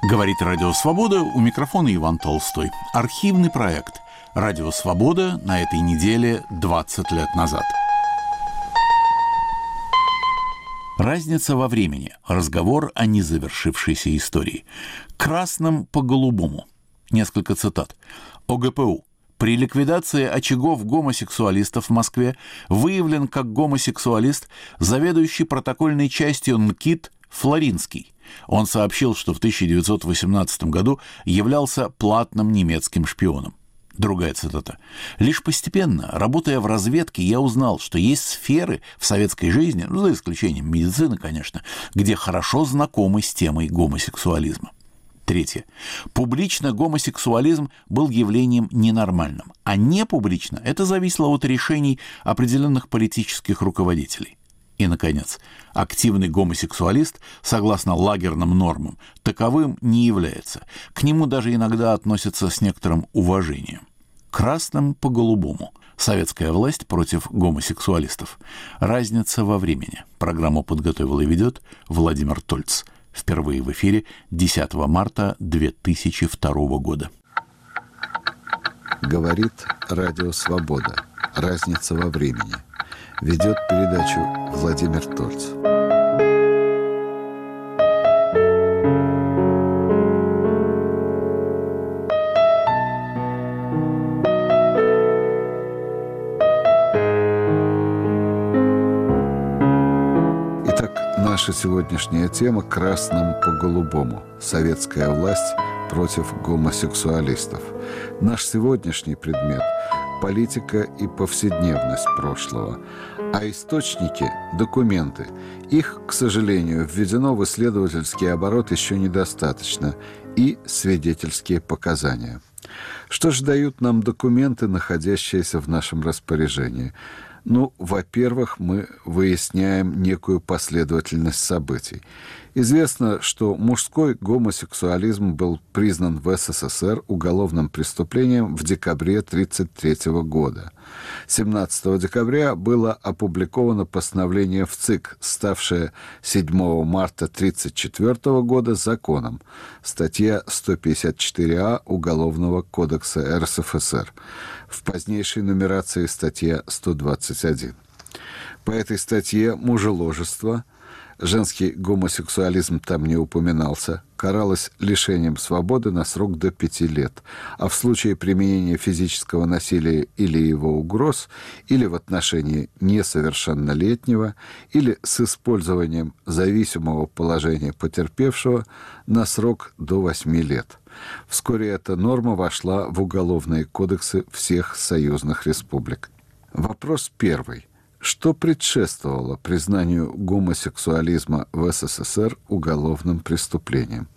Говорит Радио Свобода, у микрофона Иван Толстой. Архивный проект «Радио Свобода» на этой неделе 20 лет назад. Разница во времени. Разговор о незавершившейся истории. Красным по голубому. Несколько цитат. ОГПУ. При ликвидации очагов гомосексуалистов в Москве выявлен как гомосексуалист заведующий протокольной частью НКИД Флоринский. Он сообщил, что в 1918 году являлся платным немецким шпионом. Другая цитата. «Лишь постепенно, работая в разведке, я узнал, что есть сферы в советской жизни, за исключением медицины, конечно, где хорошо знакомы с темой гомосексуализма». Третье. Публично гомосексуализм был явлением ненормальным, а не публично это зависело от решений определенных политических руководителей. И, наконец, активный гомосексуалист, согласно лагерным нормам, таковым не является. К нему даже иногда относятся с некоторым уважением. Красным по голубому. Советская власть против гомосексуалистов. Разница во времени. Программу подготовил и ведет Владимир Тольц. Впервые в эфире 10 марта 2002 года. Говорит Радио Свобода. Разница во времени. Ведет передачу Владимир Тольц. Итак, наша сегодняшняя тема «Красным по голубому. Советская власть против гомосексуалистов». Наш сегодняшний предмет – политика и повседневность прошлого. А источники – документы. Их, к сожалению, введено в исследовательский оборот еще недостаточно. И свидетельские показания. Что же дают нам документы, находящиеся в нашем распоряжении? Ну, во-первых, мы выясняем некую последовательность событий. Известно, что мужской гомосексуализм был признан в СССР уголовным преступлением в декабре 1933 года. 17 декабря было опубликовано постановление в ЦИК, ставшее 7 марта 1934 года законом, статья 154А Уголовного кодекса РСФСР, в позднейшей нумерации статья 121. По этой статье мужеложество, женский гомосексуализм там не упоминался, каралось лишением свободы на срок до 5 лет, а в случае применения физического насилия или его угроз, или в отношении несовершеннолетнего, или с использованием зависимого положения потерпевшего на срок до 8 лет. Вскоре эта норма вошла в уголовные кодексы всех союзных республик. Вопрос первый. Что предшествовало признанию гомосексуализма в СССР уголовным преступлением?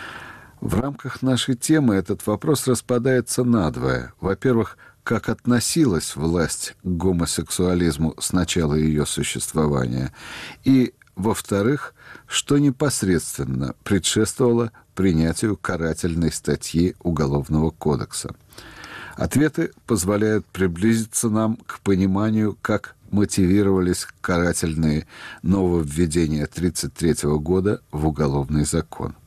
В рамках нашей темы этот вопрос распадается надвое. Во-первых, как относилась власть к гомосексуализму с начала ее существования, и, во-вторых, что непосредственно предшествовало принятию карательной статьи Уголовного кодекса. Ответы позволяют приблизиться нам к пониманию, как мотивировались карательные нововведения 1933 года в Уголовный закон.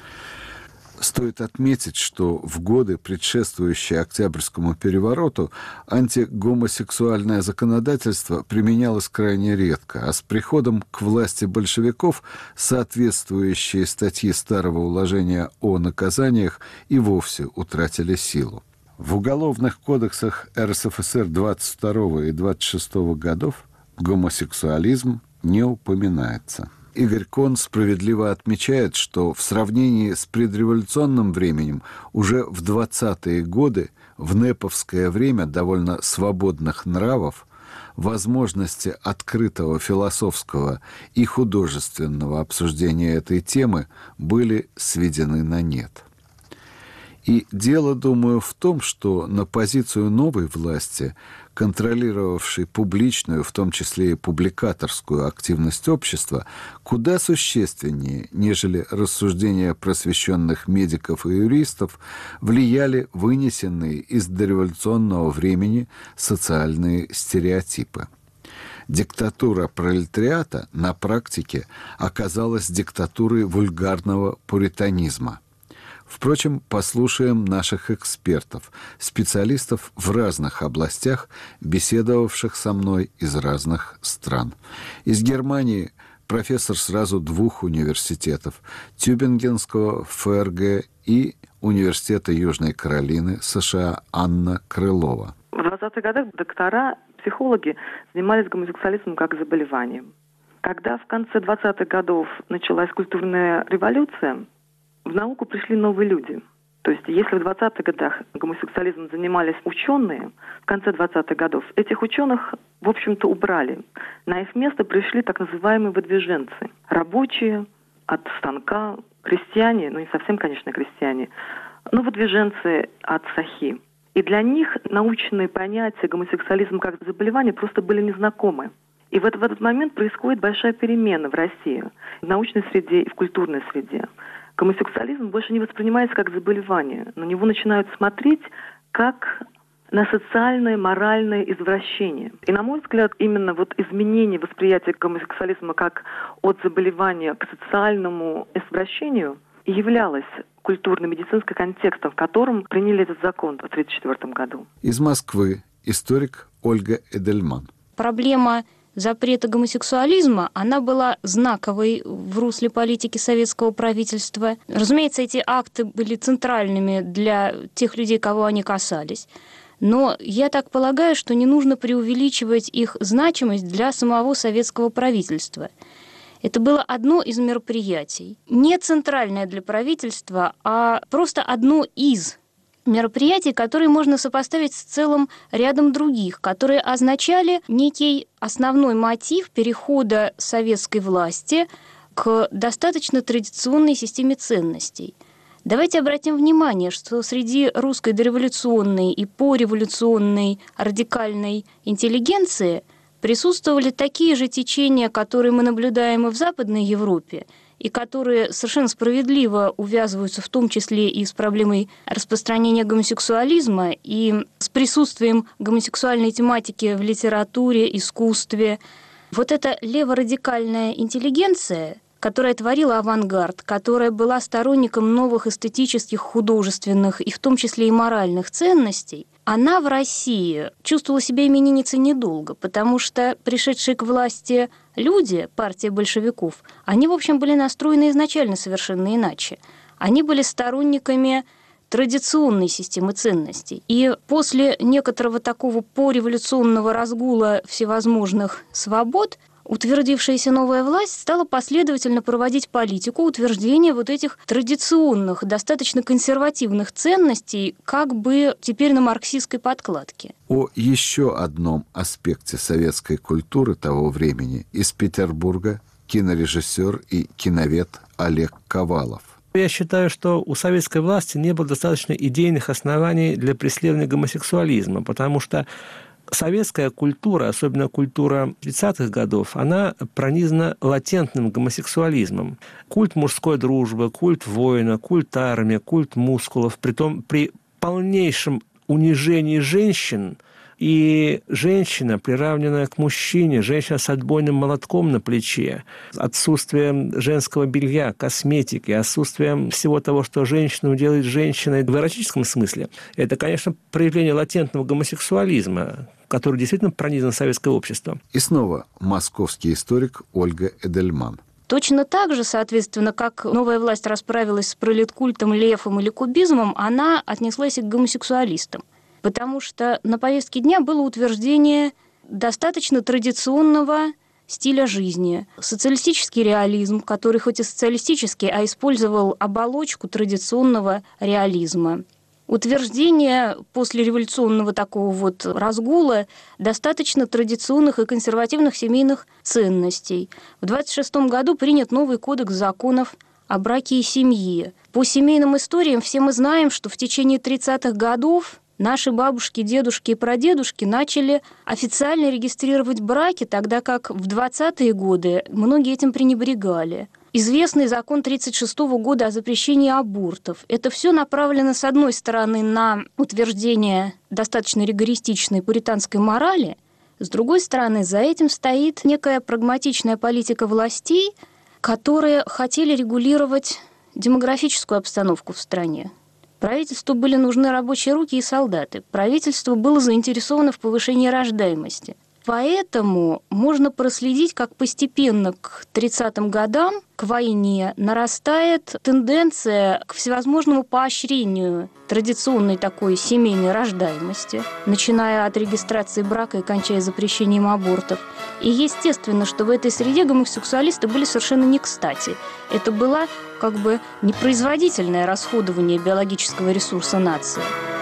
Стоит отметить, что в годы, предшествующие Октябрьскому перевороту, антигомосексуальное законодательство применялось крайне редко, а с приходом к власти большевиков соответствующие статьи старого уложения о наказаниях и вовсе утратили силу. В уголовных кодексах РСФСР 22 и 26 годов гомосексуализм не упоминается. Игорь Кон справедливо отмечает, что в сравнении с предреволюционным временем уже в 20-е годы, в нэповское время довольно свободных нравов, возможности открытого философского и художественного обсуждения этой темы были сведены на нет. И дело, думаю, в том, что на позицию новой власти, контролировавшей публичную, в том числе и публикаторскую активность общества, куда существеннее, нежели рассуждения просвещенных медиков и юристов, влияли вынесенные из дореволюционного времени социальные стереотипы. Диктатура пролетариата на практике оказалась диктатурой вульгарного пуританизма. Впрочем, послушаем наших экспертов, специалистов в разных областях, беседовавших со мной из разных стран. Из Германии профессор сразу 2 университетов – Тюбингенского ФРГ и Университета Южной Каролины, США, Анна Крылова. В 20-х годах доктора, психологи занимались гомосексуализмом как заболеванием. Когда в конце 20-х годов началась культурная революция, в науку пришли новые люди. То есть если в 20-х годах гомосексуализмом занимались ученые, в конце 20-х годов этих ученых, в общем-то, убрали. На их место пришли так называемые выдвиженцы. Рабочие, от станка, крестьяне, не совсем, конечно, крестьяне, но выдвиженцы от сахи. И для них научные понятия гомосексуализм как заболевание просто были незнакомы. И в этот момент происходит большая перемена в России, в научной среде и в культурной среде. Гомосексуализм больше не воспринимается как заболевание. На него начинают смотреть как на социальное, моральное извращение. И, на мой взгляд, именно изменение восприятия гомосексуализма как от заболевания к социальному извращению и являлось культурно-медицинским контекстом, в котором приняли этот закон в 1934 году. Из Москвы историк Ольга Эдельман. Проблема запрета гомосексуализма, она была знаковой в русле политики советского правительства. Разумеется, эти акты были центральными для тех людей, кого они касались. Но я так полагаю, что не нужно преувеличивать их значимость для самого советского правительства. Это было одно из мероприятий. Не центральное для правительства, а просто одно из мероприятий, которые можно сопоставить с целым рядом других, которые означали некий основной мотив перехода советской власти к достаточно традиционной системе ценностей. Давайте обратим внимание, что среди русской дореволюционной и пореволюционной радикальной интеллигенции присутствовали такие же течения, которые мы наблюдаем и в Западной Европе, и которые совершенно справедливо увязываются в том числе и с проблемой распространения гомосексуализма, и с присутствием гомосексуальной тематики в литературе, искусстве. Вот эта леворадикальная интеллигенция, которая творила авангард, которая была сторонником новых эстетических, художественных и в том числе и моральных ценностей, она в России чувствовала себя именинницей недолго, потому что пришедшие к власти люди, партия большевиков, они, в общем, были настроены изначально совершенно иначе. Они были сторонниками традиционной системы ценностей. И после некоторого такого пореволюционного разгула всевозможных свобод утвердившаяся новая власть стала последовательно проводить политику утверждения вот этих традиционных, достаточно консервативных ценностей, как бы теперь на марксистской подкладке. О еще одном аспекте советской культуры того времени из Петербурга кинорежиссер и киновед Олег Ковалов. Я считаю, что у советской власти не было достаточно идейных оснований для преследования гомосексуализма, потому что советская культура, особенно культура 30-х годов, она пронизана латентным гомосексуализмом. Культ мужской дружбы, культ воина, культ армии, культ мускулов, притом при полнейшем унижении женщин, и женщина, приравненная к мужчине, женщина с отбойным молотком на плече, отсутствие женского белья, косметики, отсутствие всего того, что женщину делает женщиной в эротическом смысле, это, конечно, проявление латентного гомосексуализма, который действительно пронизан советское общество. И снова московский историк Ольга Эдельман. Точно так же, соответственно, как новая власть расправилась с пролеткультом, лефом или кубизмом, она отнеслась и к гомосексуалистам. Потому что на повестке дня было утверждение достаточно традиционного стиля жизни. Социалистический реализм, который хоть и социалистический, а использовал оболочку традиционного реализма. Утверждение послереволюционного такого разгула достаточно традиционных и консервативных семейных ценностей. В 1926 году принят новый кодекс законов о браке и семье. По семейным историям все мы знаем, что в течение 30-х годов наши бабушки, дедушки и прадедушки начали официально регистрировать браки, тогда как в 20-е годы многие этим пренебрегали. Известный закон 1936 года о запрещении абортов. Это все направлено, с одной стороны, на утверждение достаточно ригористичной пуританской морали, с другой стороны, за этим стоит некая прагматичная политика властей, которые хотели регулировать демографическую обстановку в стране. Правительству были нужны рабочие руки и солдаты. Правительство было заинтересовано в повышении рождаемости. Поэтому можно проследить, как постепенно к 30-м годам, к войне, нарастает тенденция к всевозможному поощрению традиционной такой семейной рождаемости, начиная от регистрации брака и кончая запрещением абортов. И естественно, что в этой среде гомосексуалисты были совершенно не кстати. Это было как бы непроизводительное расходование биологического ресурса нации.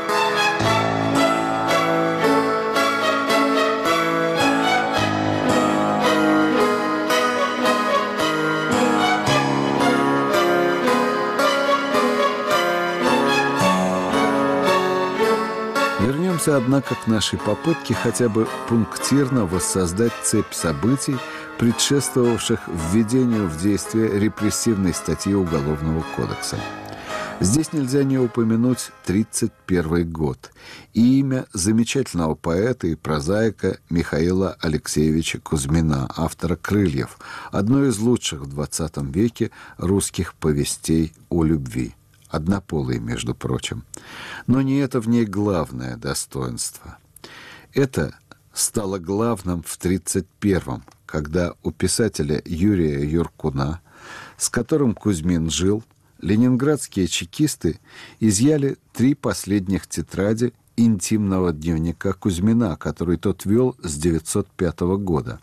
Вернемся, однако, к нашей попытке хотя бы пунктирно воссоздать цепь событий, предшествовавших введению в действие репрессивной статьи Уголовного кодекса. Здесь нельзя не упомянуть 1931 год и имя замечательного поэта и прозаика Михаила Алексеевича Кузьмина, автора «Крыльев», одной из лучших в XX веке русских повестей о любви. Однополые, между прочим. Но не это в ней главное достоинство. Это стало главным в 1931-м, когда у писателя Юрия Юркуна, с которым Кузьмин жил, ленинградские чекисты изъяли 3 последних тетради интимного дневника Кузьмина, который тот вел с 1905 года.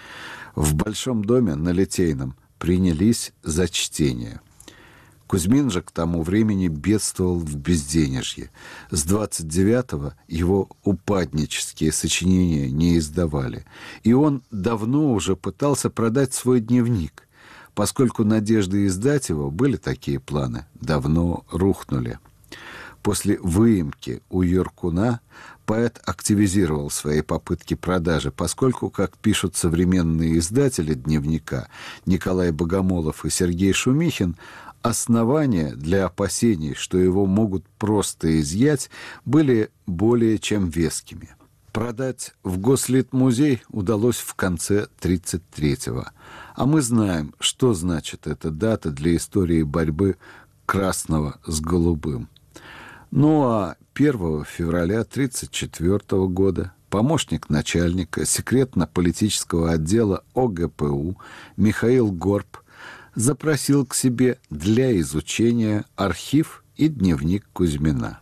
В Большом доме на Литейном принялись за чтение. Кузьмин же к тому времени бедствовал в безденежье. С 29-го его упаднические сочинения не издавали. И он давно уже пытался продать свой дневник, поскольку надежды издать его, были такие планы, давно рухнули. После выемки у Юркуна поэт активизировал свои попытки продажи, поскольку, как пишут современные издатели дневника Николай Богомолов и Сергей Шумихин, основания для опасений, что его могут просто изъять, были более чем вескими. Продать в Гослитмузей удалось в конце 1933-го. А мы знаем, что значит эта дата для истории борьбы красного с голубым. Ну а 1 февраля 1934 года помощник начальника секретно-политического отдела ОГПУ Михаил Горб запросил к себе для изучения архив и дневник Кузьмина.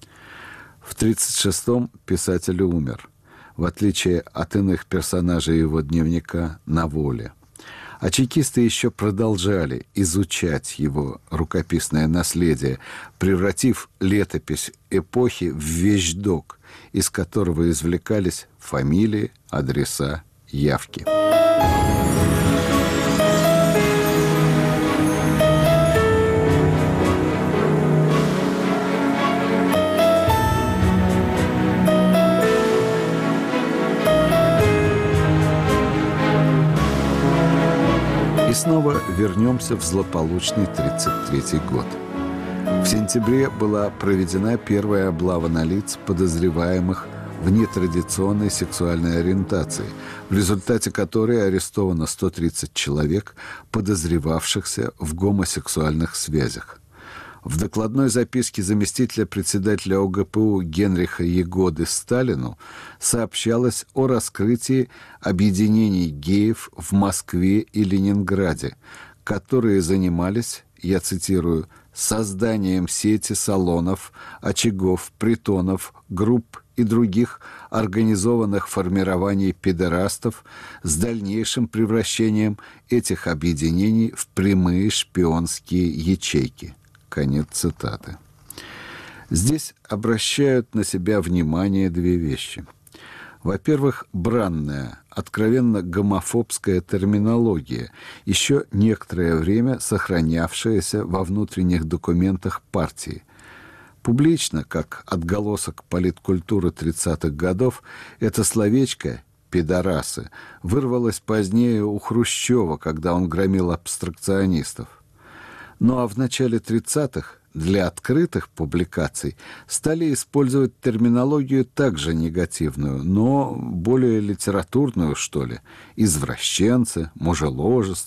В 1936-м писатель умер, в отличие от иных персонажей его дневника, на воле. А чекисты еще продолжали изучать его рукописное наследие, превратив летопись эпохи в вещдок, из которого извлекались фамилии, адреса, явки. Снова вернемся в злополучный 1933 год. В сентябре была проведена первая облава на лиц, подозреваемых в нетрадиционной сексуальной ориентации, в результате которой арестовано 130 человек, подозревавшихся в гомосексуальных связях. В докладной записке заместителя председателя ОГПУ Генриха Ягоды Сталину сообщалось о раскрытии объединений геев в Москве и Ленинграде, которые занимались, я цитирую, «созданием сети салонов, очагов, притонов, групп и других организованных формирований педерастов с дальнейшим превращением этих объединений в прямые шпионские ячейки». Конец цитаты. Здесь обращают на себя внимание 2 вещи. Во-первых, бранная, откровенно гомофобская терминология, еще некоторое время сохранявшаяся во внутренних документах партии. Публично, как отголосок политкультуры 30-х годов, это словечко «пидорасы» вырвалось позднее у Хрущева, когда он громил абстракционистов. Ну а в начале 30-х для открытых публикаций стали использовать терминологию также негативную, но более литературную, что ли, извращенцы, мужеложество,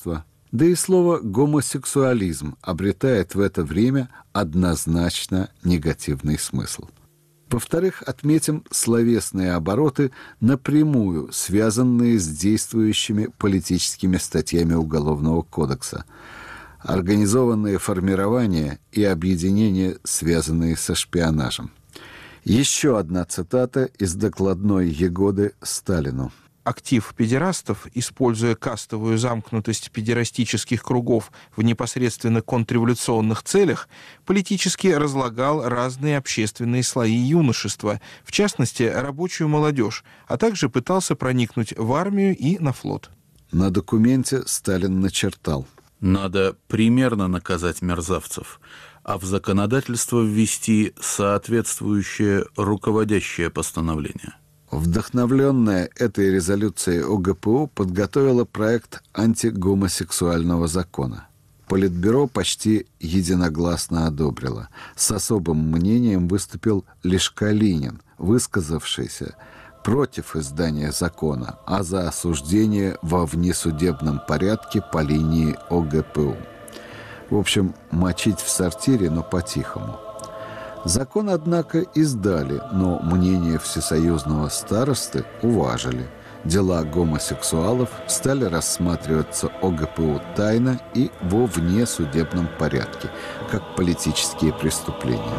Да и слово «гомосексуализм» обретает в это время однозначно негативный смысл. Во-вторых, отметим словесные обороты, напрямую связанные с действующими политическими статьями Уголовного кодекса, организованные формирования и объединения, связанные со шпионажем. Еще одна цитата из докладной Егоды Сталину. Актив педерастов, используя кастовую замкнутость педерастических кругов в непосредственно контрреволюционных целях, политически разлагал разные общественные слои юношества, в частности, рабочую молодежь, а также пытался проникнуть в армию и на флот. На документе Сталин начертал: надо примерно наказать мерзавцев, а в законодательство ввести соответствующее руководящее постановление. Вдохновленная этой резолюцией ОГПУ подготовила проект антигомосексуального закона. Политбюро почти единогласно одобрило. С особым мнением выступил лишь Калинин, высказавшийся против издания закона, а за осуждение во внесудебном порядке по линии ОГПУ. В общем, мочить в сортире, но по-тихому. Закон, однако, издали, но мнение всесоюзного старосты уважили. Дела гомосексуалов стали рассматриваться ОГПУ тайно и во внесудебном порядке, как политические преступления.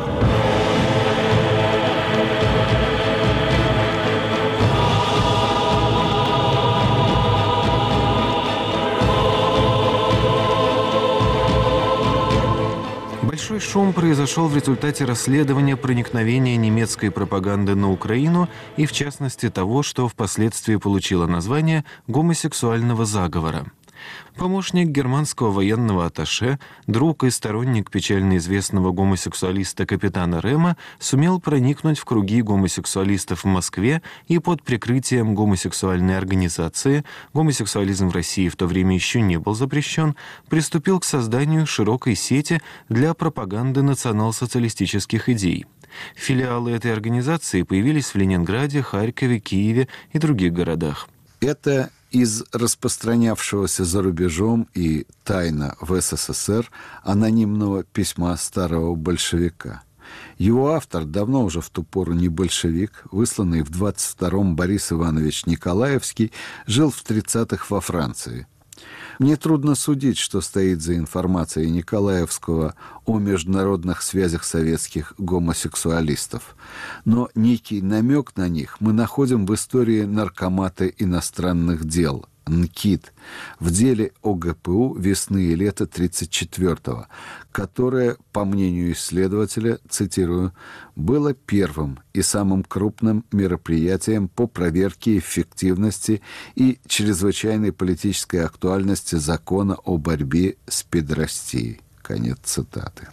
Большой шум произошел в результате расследования проникновения немецкой пропаганды на Украину и, в частности, того, что впоследствии получило название гомосексуального заговора. Помощник германского военного атташе, друг и сторонник печально известного гомосексуалиста капитана Рема, сумел проникнуть в круги гомосексуалистов в Москве и под прикрытием гомосексуальной организации, гомосексуализм в России в то время еще не был запрещен, приступил к созданию широкой сети для пропаганды национал-социалистических идей. Филиалы этой организации появились в Ленинграде, Харькове, Киеве и других городах. Это из распространявшегося за рубежом и тайно в СССР анонимного письма старого большевика. Его автор, давно уже в ту пору не большевик, высланный в 22-м Борис Иванович Николаевский, жил в 30-х во Франции. Мне трудно судить, что стоит за информацией Николаевского о международных связях советских гомосексуалистов. Но некий намек на них мы находим в истории Наркомата иностранных дел НКИД в деле ОГПУ весны и лета 1934-го, которое, по мнению исследователя, цитирую, было первым и самым крупным мероприятием по проверке эффективности и чрезвычайной политической актуальности закона о борьбе с педерастией. Конец цитаты.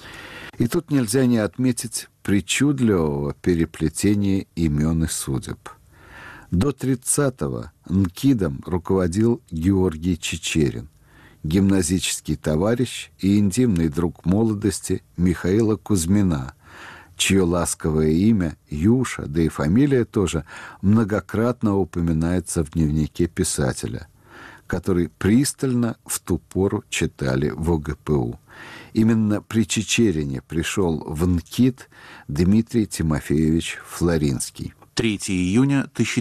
И тут нельзя не отметить причудливого переплетения имен и судеб. До 30-го НКИДом руководил Георгий Чичерин, гимназический товарищ и интимный друг молодости Михаила Кузьмина, чье ласковое имя Юша, да и фамилия тоже, многократно упоминается в дневнике писателя, который пристально в ту пору читали в ОГПУ. Именно при Чичерине пришел в НКИД Дмитрий Тимофеевич Флоринский. 3 июня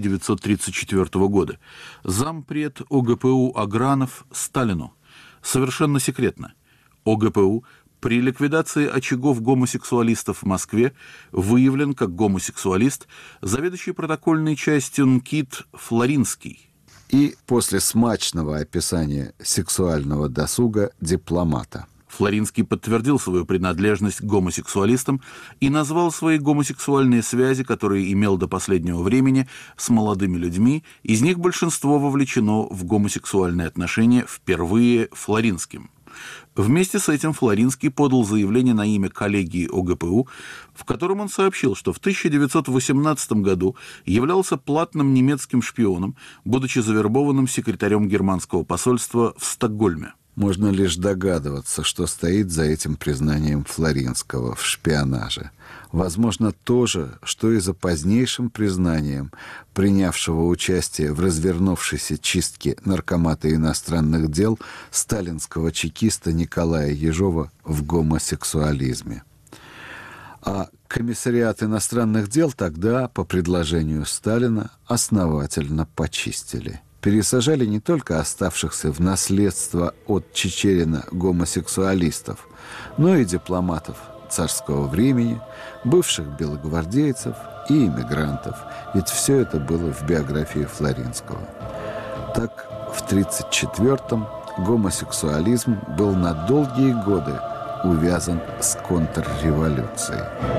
1934 года. Зампред ОГПУ Агранов Сталину. Совершенно секретно. ОГПУ при ликвидации очагов гомосексуалистов в Москве выявлен как гомосексуалист заведующий протокольной частью НКИД Флоринский. И после смачного описания сексуального досуга дипломата. Флоринский подтвердил свою принадлежность к гомосексуалистам и назвал свои гомосексуальные связи, которые имел до последнего времени с молодыми людьми, из них большинство вовлечено в гомосексуальные отношения впервые Флоринским. Вместе с этим Флоринский подал заявление на имя коллегии ОГПУ, в котором он сообщил, что в 1918 году являлся платным немецким шпионом, будучи завербованным секретарем германского посольства в Стокгольме. Можно лишь догадываться, что стоит за этим признанием Флоринского в шпионаже. Возможно, то же, что и за позднейшим признанием принявшего участие в развернувшейся чистке наркомата иностранных дел сталинского чекиста Николая Ежова в гомосексуализме. А комиссариат иностранных дел тогда, по предложению Сталина, основательно почистили. Пересажали не только оставшихся в наследство от Чичерина гомосексуалистов, но и дипломатов царского времени, бывших белогвардейцев и иммигрантов, ведь все это было в биографии Флоринского. Так, в 1934-м гомосексуализм был на долгие годы увязан с контрреволюцией.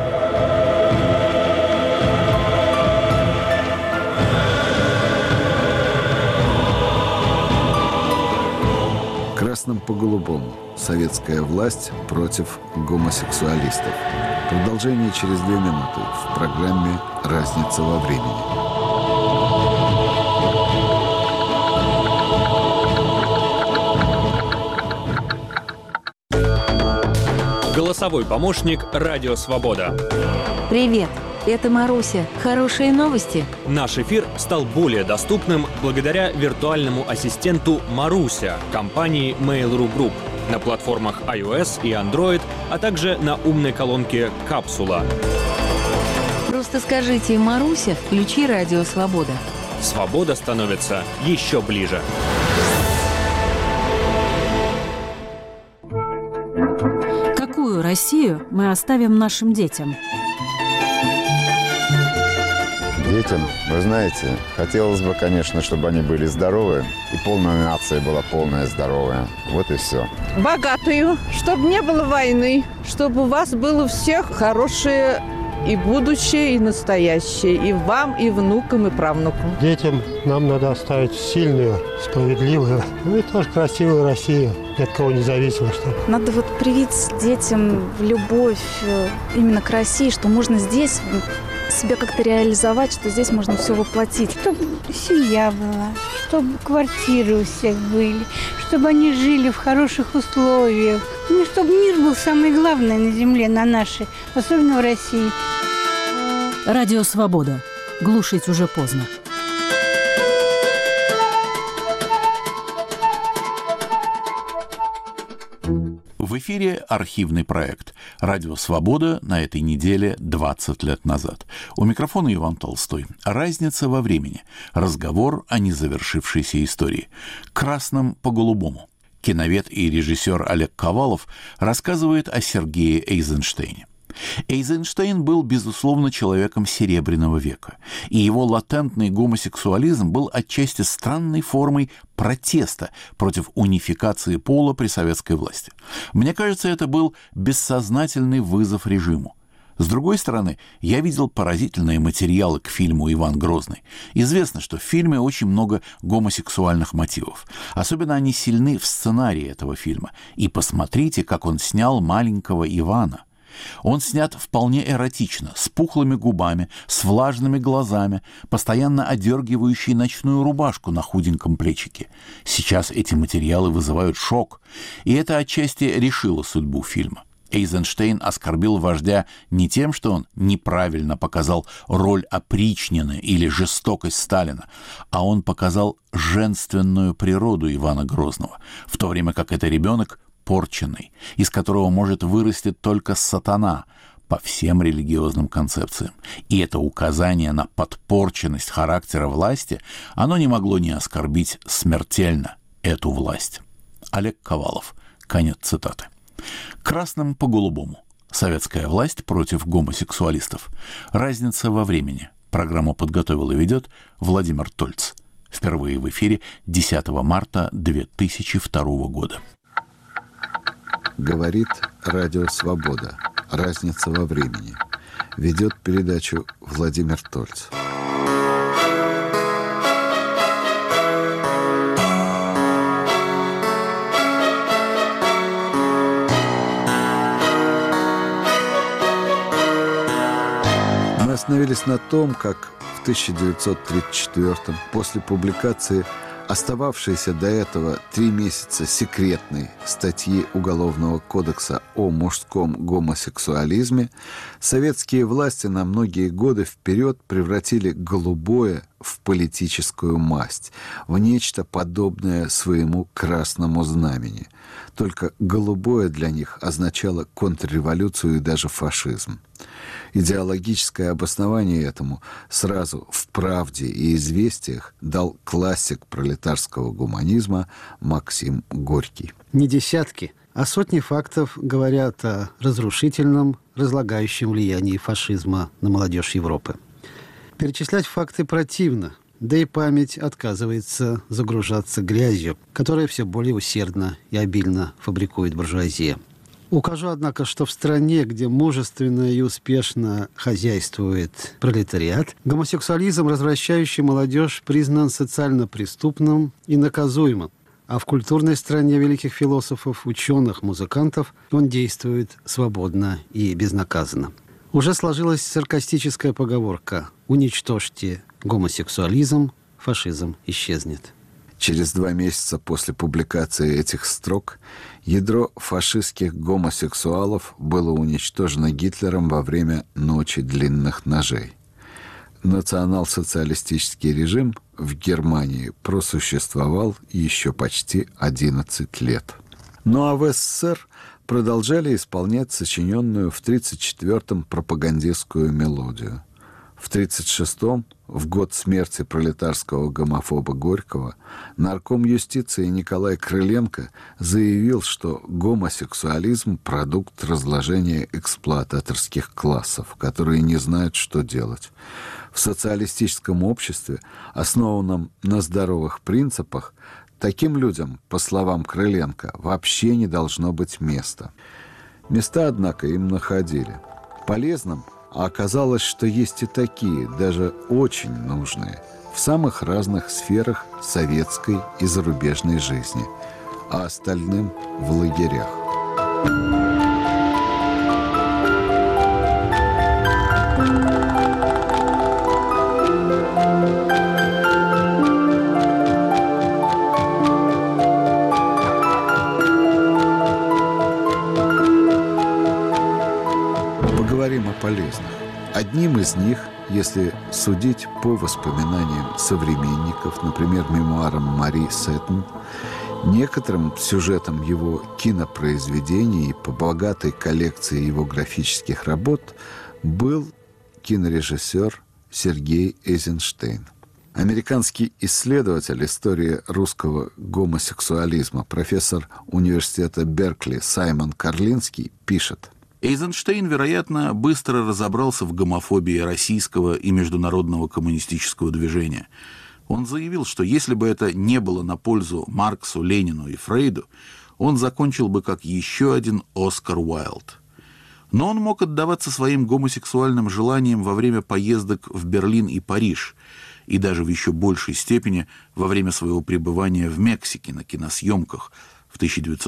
Красным по голубому. Советская власть против гомосексуалистов. Продолжение через 2 минуты в программе «Разница во времени». Голосовой помощник «Радио Свобода». Привет, это Маруся. Хорошие новости? Наш эфир стал более доступным благодаря виртуальному ассистенту «Маруся» компании Mail.ru Group на платформах iOS и Android, а также на умной колонке «Капсула». Просто скажите: «Маруся, включи Радио Свобода». Свобода становится еще ближе. Какую Россию мы оставим нашим детям? Детям, вы знаете, хотелось бы, конечно, чтобы они были здоровы, и полная нация была полная здоровая. Вот и все. Богатую, чтобы не было войны, чтобы у вас было всех хорошее и будущее, и настоящее, и вам, и внукам, и правнукам. Детям нам надо оставить сильную, справедливую, ну и тоже красивую Россию, ни от кого не зависимо. Надо вот привить детям любовь именно к России, что можно здесь себя как-то реализовать, что здесь можно все воплотить. Чтобы семья была, чтобы квартиры у всех были, чтобы они жили в хороших условиях. Ну, чтобы мир был самое главное на земле, на нашей, особенно в России. Радио Свобода. Глушить уже поздно. В эфире архивный проект «Радио Свобода» на этой неделе 20 лет назад. У микрофона Иван Толстой. Разница во времени. Разговор о незавершившейся истории. Красным по голубому. Киновед и режиссер Олег Ковалов рассказывает о Сергее Эйзенштейне. Эйзенштейн был, безусловно, человеком Серебряного века, и его латентный гомосексуализм был отчасти странной формой протеста против унификации пола при советской власти. Мне кажется, это был бессознательный вызов режиму. С другой стороны, я видел поразительные материалы к фильму «Иван Грозный». Известно, что в фильме очень много гомосексуальных мотивов. Особенно они сильны в сценарии этого фильма. И посмотрите, как он снял маленького Ивана. Он снят вполне эротично, с пухлыми губами, с влажными глазами, постоянно одергивающий ночную рубашку на худеньком плечике. Сейчас эти материалы вызывают шок, и это отчасти решило судьбу фильма. Эйзенштейн оскорбил вождя не тем, что он неправильно показал роль опричнины или жестокость Сталина, а он показал женственную природу Ивана Грозного, в то время как это ребенок порченный, из которого может вырасти только сатана по всем религиозным концепциям. И это указание на подпорченность характера власти, оно не могло не оскорбить смертельно эту власть. Олег Ковалов. Конец цитаты. Красным по голубому. Советская власть против гомосексуалистов. Разница во времени. Программу подготовил и ведет Владимир Тольц. Впервые в эфире 10 марта 2002 года. Говорит Радио Свобода. Разница во времени. Ведет передачу Владимир Тольц. Мы остановились на том, как в 1934-м, после публикации Остававшиеся до этого 3 месяца секретной статьи Уголовного кодекса о мужском гомосексуализме советские власти на многие годы вперед превратили голубое в политическую масть, в нечто подобное своему красному знамени. Только голубое для них означало контрреволюцию и даже фашизм. Идеологическое обоснование этому сразу в «Правде» и «Известиях» дал классик пролетарского гуманизма Максим Горький. Не десятки, а сотни фактов говорят о разрушительном, разлагающем влиянии фашизма на молодежь Европы. Перечислять факты противно, да и память отказывается загружаться грязью, которая все более усердно и обильно фабрикует буржуазия. Укажу, однако, что в стране, где мужественно и успешно хозяйствует пролетариат, гомосексуализм, развращающий молодежь, признан социально преступным и наказуемым. А в культурной стране великих философов, ученых, музыкантов он действует свободно и безнаказанно. Уже сложилась саркастическая поговорка «Уничтожьте гомосексуализм, фашизм исчезнет». Через 2 месяца после публикации этих строк ядро фашистских гомосексуалов было уничтожено Гитлером во время «Ночи длинных ножей». Национал-социалистический режим в Германии просуществовал еще почти 11 лет. Ну а в СССР продолжали исполнять сочиненную в 1934-м пропагандистскую мелодию. В 1936-м, в год смерти пролетарского гомофоба Горького, нарком юстиции Николай Крыленко заявил, что гомосексуализм – продукт разложения эксплуататорских классов, которые не знают, что делать. В социалистическом обществе, основанном на здоровых принципах, таким людям, по словам Крыленко, вообще не должно быть места. Места, однако, им находили. Полезным – а оказалось, что есть и такие, даже очень нужные, в самых разных сферах советской и зарубежной жизни, а остальным в лагерях. Поговорим о полезных. Одним из них, если судить по воспоминаниям современников, например, мемуарам Мари Сеттон, некоторым сюжетом его кинопроизведений и по богатой коллекции его графических работ был кинорежиссер Сергей Эйзенштейн. Американский исследователь истории русского гомосексуализма, профессор университета Беркли Саймон Карлинский пишет: Эйзенштейн, вероятно, быстро разобрался в гомофобии российского и международного коммунистического движения. Он заявил, что если бы это не было на пользу Марксу, Ленину и Фрейду, он закончил бы как еще один Оскар Уайлд. Но он мог отдаваться своим гомосексуальным желаниям во время поездок в Берлин и Париж, и даже в еще большей степени во время своего пребывания в Мексике на киносъемках в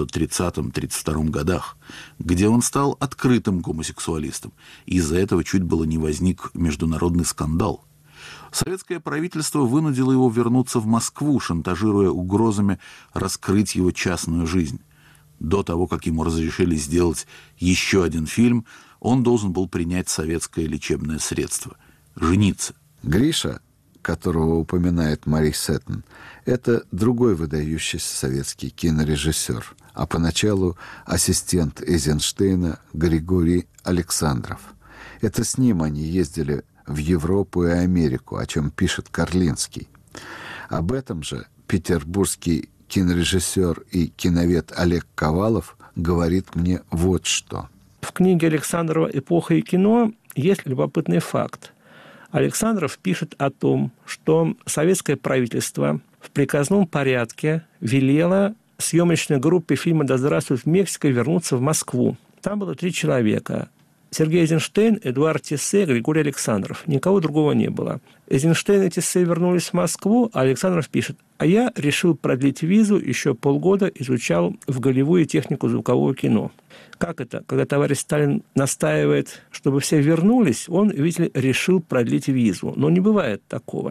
1930-32 годах, где он стал открытым гомосексуалистом, и из-за этого чуть было не возник международный скандал. Советское правительство вынудило его вернуться в Москву, шантажируя угрозами раскрыть его частную жизнь. До того, как ему разрешили сделать еще один фильм, он должен был принять советское лечебное средство – жениться. Гриша, которого упоминает Мари Сеттон, это другой выдающийся советский кинорежиссер, а поначалу ассистент Эйзенштейна Григорий Александров. Это с ним они ездили в Европу и Америку, о чем пишет Карлинский. Об этом же петербургский кинорежиссер и киновед Олег Ковалов говорит мне вот что. В книге Александрова «Эпоха и кино» есть любопытный факт. Александров пишет о том, что советское правительство в приказном порядке велело съемочной группе фильма «Да здравствует Мексика» вернуться в Москву. Там было 3 человека. Сергей Эйзенштейн, Эдуард Тессе, Григорий Александров. Никого другого не было. Эйзенштейн и Тессе вернулись в Москву, а Александров пишет: «А я решил продлить визу, еще полгода изучал в Голливуде технику звукового кино». Как это? Когда товарищ Сталин настаивает, чтобы все вернулись, он, видите ли, решил продлить визу. Но не бывает такого.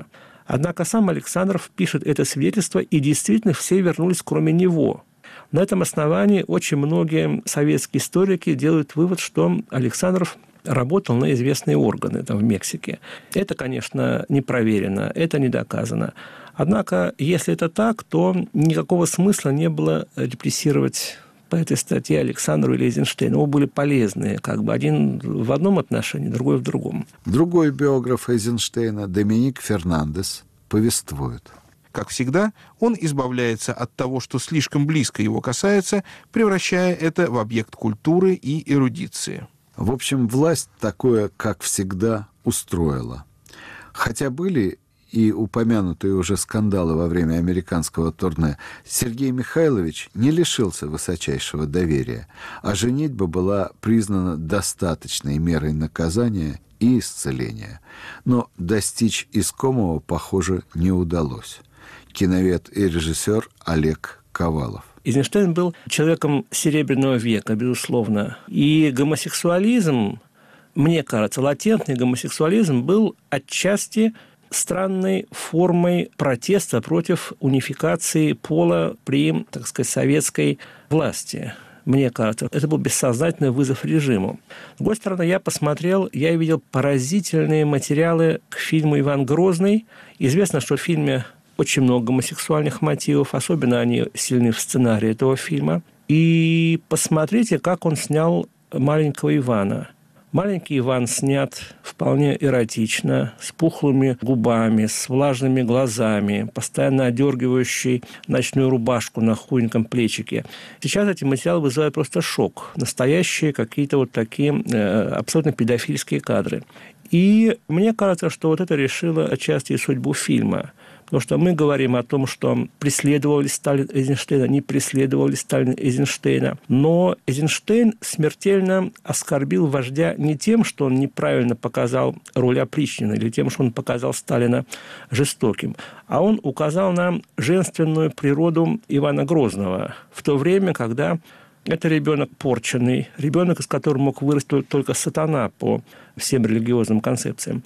Однако сам Александров пишет это свидетельство, и действительно все вернулись, кроме него. На этом основании очень многие советские историки делают вывод, что Александров работал на известные органы там, в Мексике. Это, конечно, не проверено, это не доказано. Однако, если это так, то никакого смысла не было репрессировать по этой статье Александру или Эйзенштейну. Оба были полезные, как бы один в одном отношении, другой в другом. Другой биограф Эйзенштейна, Доминик Фернандес, повествует. Как всегда, он избавляется от того, что слишком близко его касается, превращая это в объект культуры и эрудиции. В общем, власть такое, как всегда, устроила. Хотя были и упомянутые уже скандалы во время американского турне, Сергей Михайлович не лишился высочайшего доверия, а женитьба была признана достаточной мерой наказания и исцеления. Но достичь искомого, похоже, не удалось. Киновед и режиссер Олег Ковалов. Эйзенштейн был человеком Серебряного века, безусловно. И гомосексуализм, мне кажется, латентный гомосексуализм был отчасти странной формой протеста против унификации пола при, так сказать, советской власти. Мне кажется, это был бессознательный вызов режиму. С другой стороны, я посмотрел, я видел поразительные материалы к фильму «Иван Грозный». Известно, что в фильме очень много гомосексуальных мотивов, особенно они сильны в сценарии этого фильма. И посмотрите, как он снял маленького Ивана. Маленький Иван снят вполне эротично, с пухлыми губами, с влажными глазами, постоянно одергивающий ночную рубашку на худеньком плечике. Сейчас эти материалы вызывают просто шок. Настоящие какие-то вот такие абсолютно педофильские кадры. И мне кажется, что вот это решило отчасти и судьбу фильма. Потому что мы говорим о том, что преследовали Сталин Эйзенштейна, не преследовали Сталин Эйзенштейна. Но Эйзенштейн смертельно оскорбил вождя не тем, что он неправильно показал роль опричнина, или тем, что он показал Сталина жестоким, а он указал на женственную природу Ивана Грозного в то время, когда это ребенок порченный, ребенок, из которого мог вырасти только сатана по всем религиозным концепциям.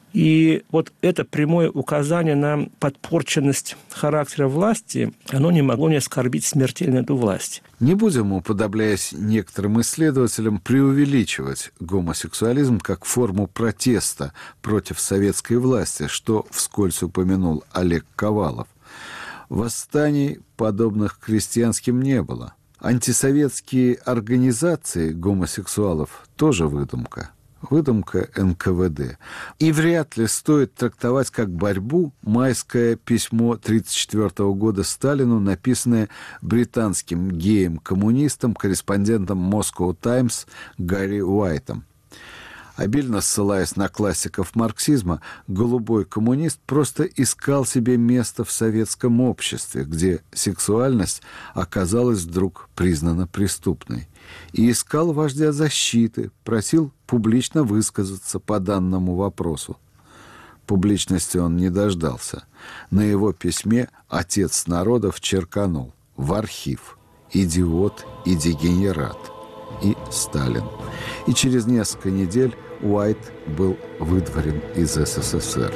И вот это прямое указание на подпорченность характера власти, оно не могло не оскорбить смертельно эту власть. Не будем, уподобляясь некоторым исследователям, преувеличивать гомосексуализм как форму протеста против советской власти, что вскользь упомянул Олег Ковалов. Восстаний, подобных крестьянским, не было. Антисоветские организации гомосексуалов тоже выдумка. Выдумка НКВД. И вряд ли стоит трактовать как борьбу майское письмо 1934 года Сталину, написанное британским геем-коммунистом, корреспондентом Moscow Times Гарри Уайтом. Обильно ссылаясь на классиков марксизма, голубой коммунист просто искал себе место в советском обществе, где сексуальность оказалась вдруг признана преступной. И искал вождя защиты, просил публично высказаться по данному вопросу. Публичности он не дождался. На его письме отец народов черканул в архив: «Идиот и дегенерат» и «Сталин». И через несколько недель Уайт был выдворен из СССР.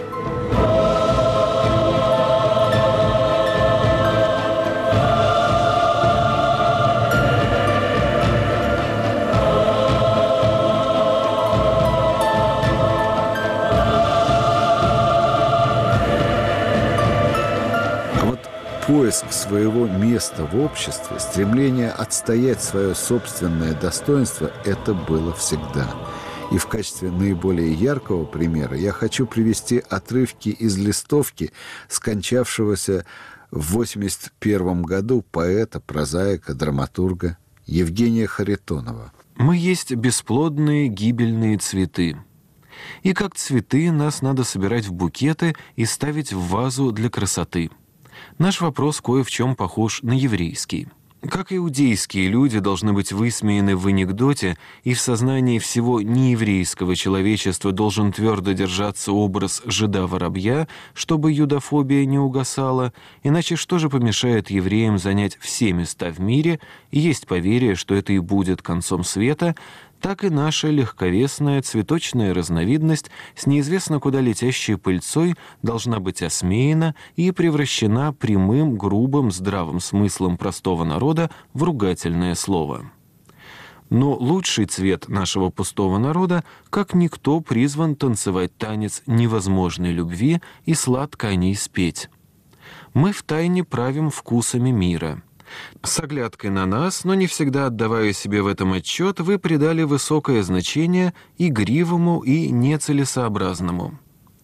Поиск своего места в обществе, стремление отстоять свое собственное достоинство – это было всегда. И в качестве наиболее яркого примера я хочу привести отрывки из листовки скончавшегося в 1981 году поэта, прозаика, драматурга Евгения Харитонова. «Мы есть бесплодные гибельные цветы. И как цветы нас надо собирать в букеты и ставить в вазу для красоты. Наш вопрос кое в чем похож на еврейский. Как иудейские люди должны быть высмеяны в анекдоте, и в сознании всего нееврейского человечества должен твердо держаться образ жида-воробья, чтобы юдофобия не угасала, иначе что же помешает евреям занять все места в мире, и есть поверье, что это и будет концом света, так и наша легковесная цветочная разновидность с неизвестно куда летящей пыльцой должна быть осмеяна и превращена прямым, грубым, здравым смыслом простого народа в ругательное слово. Но лучший цвет нашего пустого народа, как никто, призван танцевать танец невозможной любви и сладко о ней спеть. Мы втайне правим вкусами мира. С оглядкой на нас, но не всегда отдавая себе в этом отчет, вы придали высокое значение игривому и нецелесообразному.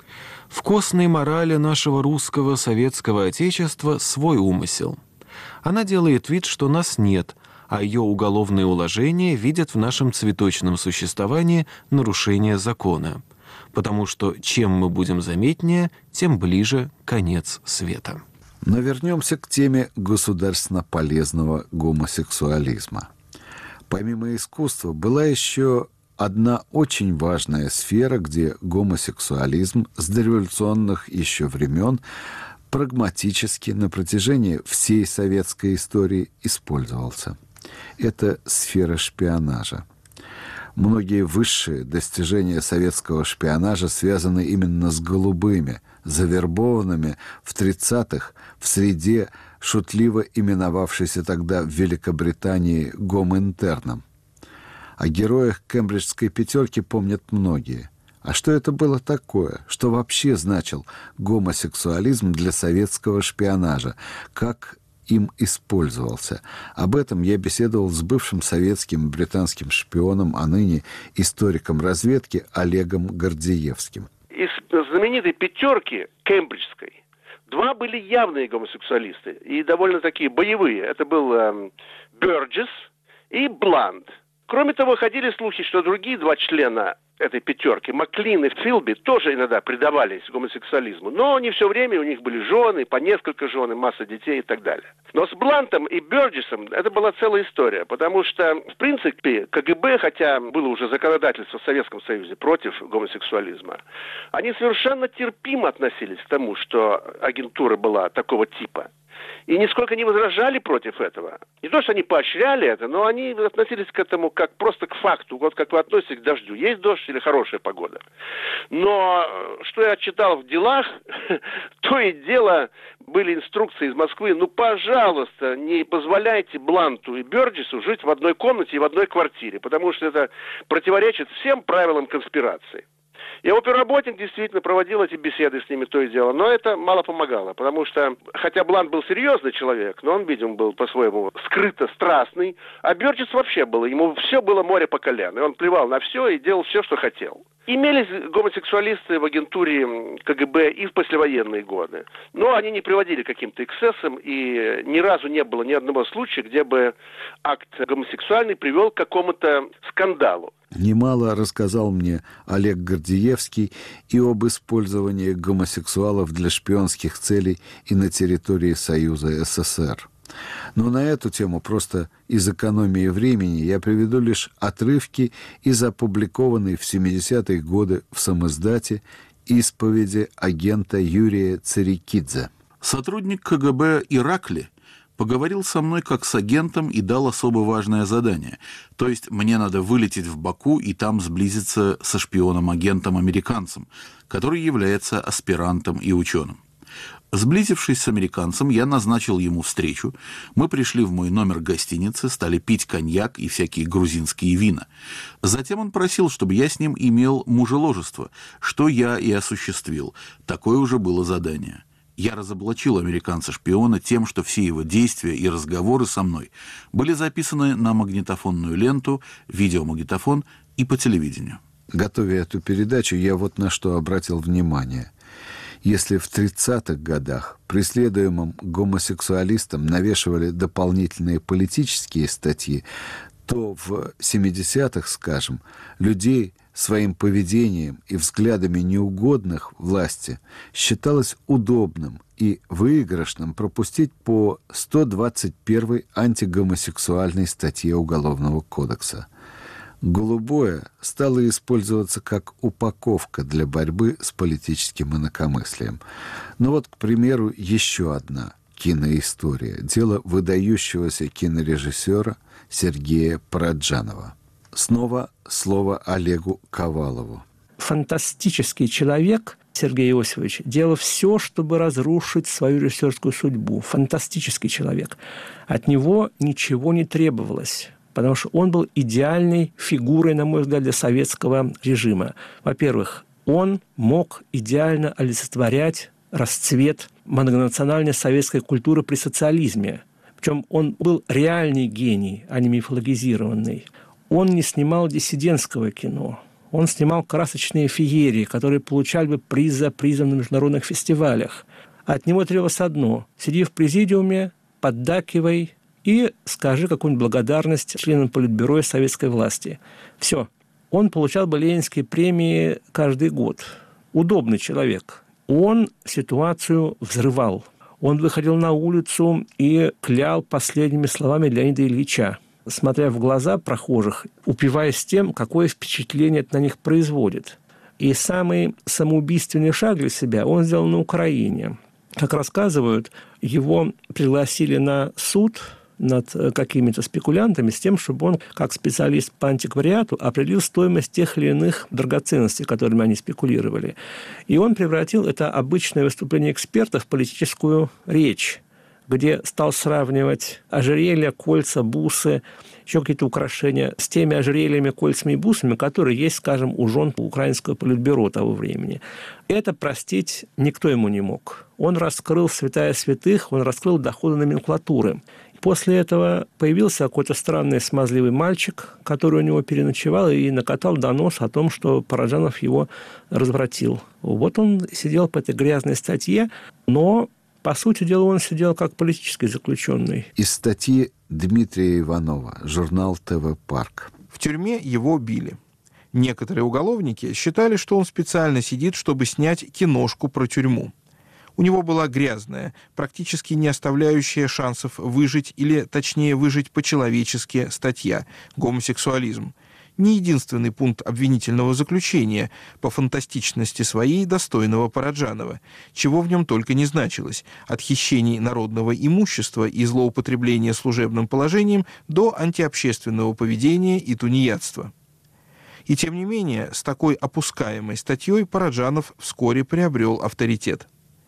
В костной морали нашего русского советского отечества свой умысел. Она делает вид, что нас нет, а ее уголовные уложения видят в нашем цветочном существовании нарушение закона. Потому что чем мы будем заметнее, тем ближе конец света. Но вернемся к теме государственно полезного гомосексуализма. Помимо искусства была еще одна очень важная сфера, где гомосексуализм с дореволюционных еще времен прагматически на протяжении всей советской истории использовался. Это сфера шпионажа. Многие высшие достижения советского шпионажа связаны именно с голубыми, завербованными в 30-х в среде, шутливо именовавшейся тогда в Великобритании гоминтерном. О героях кембриджской пятерки помнят многие. А что это было такое? Что вообще значил гомосексуализм для советского шпионажа? Как им использовался? Об этом я беседовал с бывшим советским и британским шпионом, а ныне историком разведки Олегом Гордеевским. Из знаменитой пятерки кембриджской два были явные гомосексуалисты и довольно такие боевые. Это был Бёрджес и Бланд. Кроме того, ходили слухи, что другие два члена этой пятерки, Маклин и Филби, тоже иногда предавались гомосексуализму. Но не все время, у них были жены, по несколько жен, и масса детей и так далее. Но с Блантом и Бёрджесом это была целая история, потому что, в принципе, КГБ, хотя было уже законодательство в Советском Союзе против гомосексуализма, они совершенно терпимо относились к тому, что агентура была такого типа. И нисколько не возражали против этого. Не то, что они поощряли это, но они относились к этому как просто к факту. Вот как вы относитесь к дождю. Есть дождь или хорошая погода. Но что я читал в делах, то и дело были инструкции из Москвы. Ну, пожалуйста, не позволяйте Бланту и Бёрджесу жить в одной комнате и в одной квартире, потому что это противоречит всем правилам конспирации. И оперработник действительно проводил эти беседы с ними, то и дело. Но это мало помогало, потому что, хотя Блант был серьезный человек, но он, видимо, был по-своему скрыто страстный, а Бёрджес вообще был, ему все было море по колено. И он плевал на все и делал все, что хотел. Имелись гомосексуалисты в агентуре КГБ и в послевоенные годы. Но они не приводили к каким-то эксцессам, и ни разу не было ни одного случая, где бы акт гомосексуальный привел к какому-то скандалу. Немало рассказал мне Олег Гордеевский и об использовании гомосексуалов для шпионских целей и на территории Союза СССР. Но на эту тему просто из экономии времени я приведу лишь отрывки из опубликованной в 70-е годы в самиздате исповеди агента Юрия Царикидзе. Сотрудник КГБ Иракли поговорил со мной как с агентом и дал особо важное задание. То есть мне надо вылететь в Баку и там сблизиться со шпионом-агентом-американцем, который является аспирантом и ученым. Сблизившись с американцем, я назначил ему встречу. Мы пришли в мой номер гостиницы, стали пить коньяк и всякие грузинские вина. Затем он просил, чтобы я с ним имел мужеложество, что я и осуществил. Такое уже было задание. Я разоблачил американца-шпиона тем, что все его действия и разговоры со мной были записаны на магнитофонную ленту, видеомагнитофон и по телевидению. Готовя эту передачу, я вот на что обратил внимание. Если в 30-х годах преследуемым гомосексуалистам навешивали дополнительные политические статьи, то в 70-х, скажем, людей своим поведением и взглядами неугодных власти считалось удобным и выигрышным пропустить по 121-й антигомосексуальной статье Уголовного кодекса. Голубое стало использоваться как упаковка для борьбы с политическим инакомыслием. Но вот, к примеру, еще одна киноистория. Дело выдающегося кинорежиссера Сергея Параджанова. Снова слово Олегу Ковалову. Фантастический человек Сергей Иосифович делал все, чтобы разрушить свою режиссерскую судьбу. Фантастический человек. От него ничего не требовалось, потому что он был идеальной фигурой, на мой взгляд, для советского режима. Во-первых, он мог идеально олицетворять расцвет многонациональной советской культуры при социализме. Причем он был реальный гений, а не мифологизированный. Он не снимал диссидентского кино. Он снимал красочные феерии, которые получали бы приз за призом на международных фестивалях. От него требовалось одно – сиди в президиуме, поддакивай и скажи какую-нибудь благодарность членам Политбюро и советской власти. Все. Он получал бы ленинские премии каждый год. Удобный человек. Он ситуацию взрывал. Он выходил на улицу и клял последними словами Леонида Ильича, смотря в глаза прохожих, упиваясь тем, какое впечатление это на них производит. И самый самоубийственный шаг для себя он сделал на Украине. Как рассказывают, его пригласили на суд над какими-то спекулянтами с тем, чтобы он, как специалист по антиквариату, определил стоимость тех или иных драгоценностей, которыми они спекулировали. И он превратил это обычное выступление эксперта в политическую речь, где стал сравнивать ожерелья, кольца, бусы, еще какие-то украшения с теми ожерельями, кольцами и бусами, которые есть, скажем, у жен украинского политбюро того времени. Это простить никто ему не мог. Он раскрыл святая святых, он раскрыл доходы номенклатуры. После этого появился какой-то странный смазливый мальчик, который у него переночевал и накатал донос о том, что Параджанов его развратил. Вот он сидел по этой грязной статье, но по сути дела, он сидел как политический заключенный. Из статьи Дмитрия Иванова, журнал «ТВ Парк». В тюрьме его били. Некоторые уголовники считали, что он специально сидит, чтобы снять киношку про тюрьму. У него была грязная, практически не оставляющая шансов выжить, или, точнее, выжить по-человечески статья «Гомосексуализм». Не единственный пункт обвинительного заключения, по фантастичности своей достойного Параджанова, чего в нем только не значилось, от хищений народного имущества и злоупотребления служебным положением до антиобщественного поведения и тунеядства. И тем не менее, с такой опускаемой статьей Параджанов вскоре приобрел авторитет.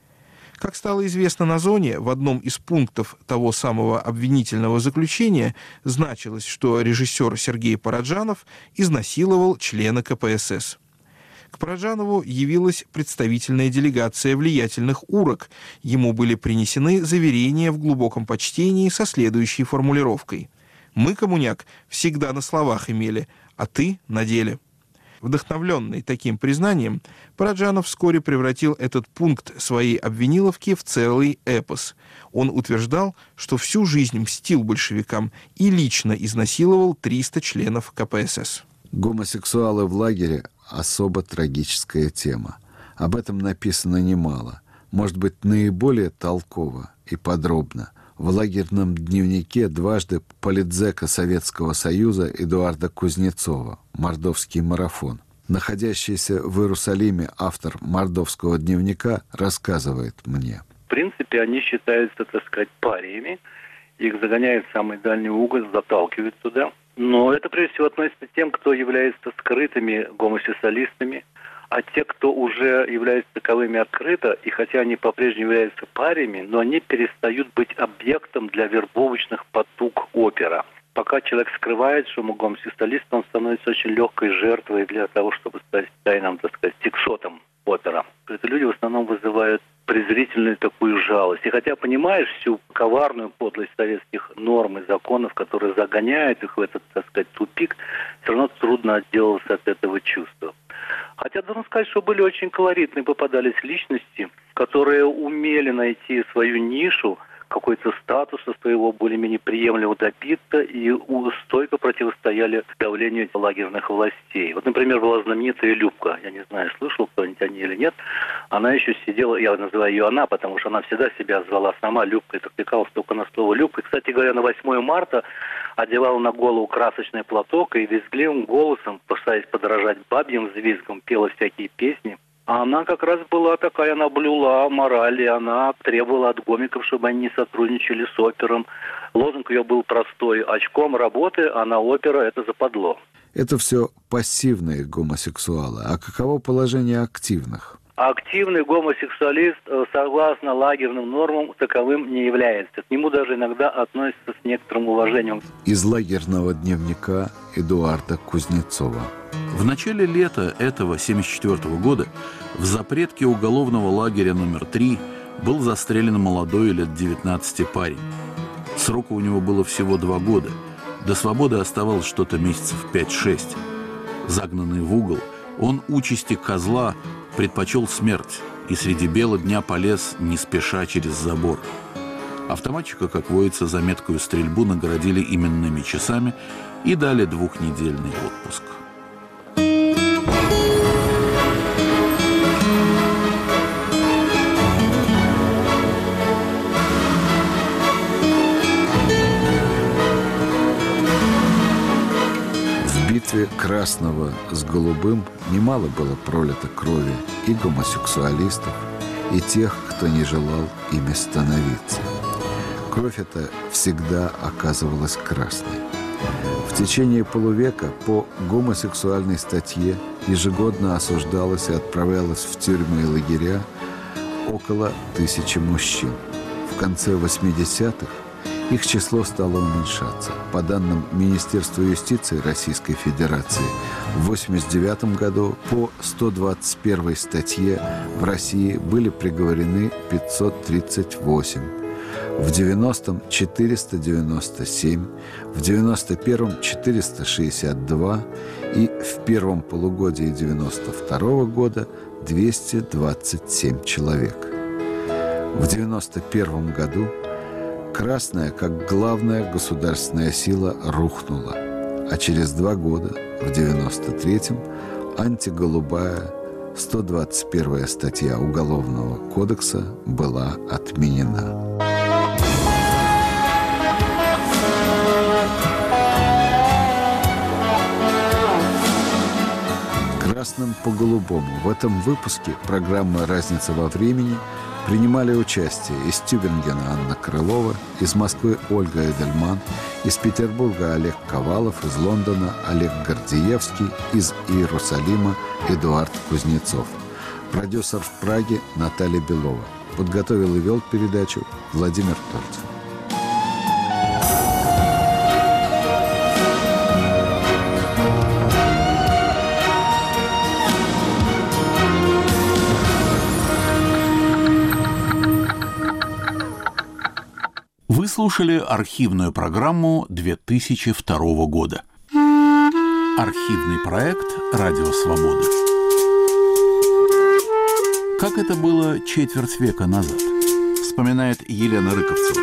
Как стало известно на зоне, в одном из пунктов того самого обвинительного заключения значилось, что режиссер Сергей Параджанов изнасиловал члена КПСС. К Параджанову явилась представительная делегация влиятельных урок. Ему были принесены заверения в глубоком почтении со следующей формулировкой: «Мы, коммуняк, всегда на словах имели, а ты на деле». Вдохновленный таким признанием, Параджанов вскоре превратил этот пункт своей обвиниловки в целый эпос. Он утверждал, что всю жизнь мстил большевикам и лично изнасиловал 300 членов КПСС. Гомосексуалы в лагере – особо трагическая тема. Об этом написано немало. Может быть, наиболее толково и подробно в лагерном дневнике дважды политзека Советского Союза Эдуарда Кузнецова «Мордовский марафон». Находящийся в Иерусалиме автор «Мордовского дневника» рассказывает мне. В принципе, они считаются, так сказать, париями. Их загоняют в самый дальний угол, заталкивают туда. Но это, прежде всего, относится к тем, кто является скрытыми гомосексуалистами. А те, кто уже являются таковыми открыто, и хотя они по-прежнему являются парями, но они перестают быть объектом для вербовочных потуг опера. Пока человек скрывает, что он гомосексуалист, он становится очень легкой жертвой для того, чтобы стать тайным, так сказать, тикшотом опера. Это люди в основном вызывают презрительную такую жалость. И хотя понимаешь всю коварную подлость советских норм и законов, которые загоняют их в этот, так сказать, тупик, все равно трудно отделаться от этого чувства. Хотя должен сказать, что были очень колоритные, попадались личности, которые умели найти свою нишу, какой-то статуса своего более-менее приемлемо добиться и стойко противостояли давлению лагерных властей. Вот, например, была знаменитая Любка. Я не знаю, слышал кто-нибудь о ней или нет. Она еще сидела, я называю ее она, потому что она всегда себя звала сама Любкой, откликалась только на слово Любка. И, кстати говоря, на 8 марта одевала на голову красочный платок и визгливым голосом, пытаясь подражать бабьим взвизгам, пела всякие песни. А она как раз была такая, она блюла мораль, и она требовала от гомиков, чтобы они не сотрудничали с опером. Лозунг ее был простой: очком работы, а на опера это западло. Это все пассивные гомосексуалы. А каково положение активных? Активный гомосексуалист, согласно лагерным нормам, таковым не является. К нему даже иногда относятся с некоторым уважением. Из лагерного дневника Эдуарда Кузнецова. В начале лета этого 1974 года в запретке уголовного лагеря номер 3 был застрелен молодой лет 19 парень. Срока у него было всего 2 года. До свободы оставалось что-то месяцев 5-6. Загнанный в угол, он участи козла предпочел смерть и среди бела дня полез не спеша через забор. Автоматчика, как водится, за меткую стрельбу наградили именными часами и дали 2-недельный отпуск. В битве красного с голубым немало было пролито крови и гомосексуалистов, и тех, кто не желал ими становиться. Кровь эта всегда оказывалась красной. В течение полувека по гомосексуальной статье ежегодно осуждалось и отправлялось в тюрьмы и лагеря около 1000 мужчин. В конце 80-х их число стало уменьшаться. По данным Министерства юстиции Российской Федерации, в 1989 году по 121 статье в России были приговорены 538, в 90-м – 497, в 91-м – 462 и в первом полугодии 92 года – 227 человек. В 91 году красная, как главная государственная сила, рухнула, а через 2 года, в 93-м, антиголубая 121 статья Уголовного кодекса была отменена. Красным по голубому. В этом выпуске программы «Разница во времени» принимали участие из Тюбингена Анна Крылова, из Москвы Ольга Эдельман, из Петербурга Олег Ковалов, из Лондона Олег Гордеевский, из Иерусалима Эдуард Кузнецов. Продюсер в Праге Наталья Белова. Подготовил и вел передачу Владимир Торцев. Вы слушали архивную программу 2002 года. Архивный проект «Радио Свобода». Как это было четверть века назад, вспоминает Елена Рыковцева.